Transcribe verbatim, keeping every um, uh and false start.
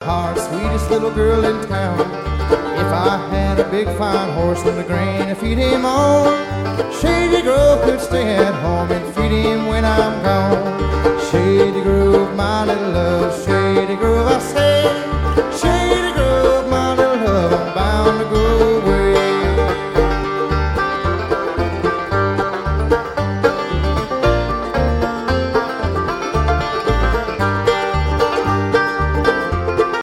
Heart, sweetest little girl in town. If I had a big fine horse and the grain to feed him on, Shady Grove could stay at home.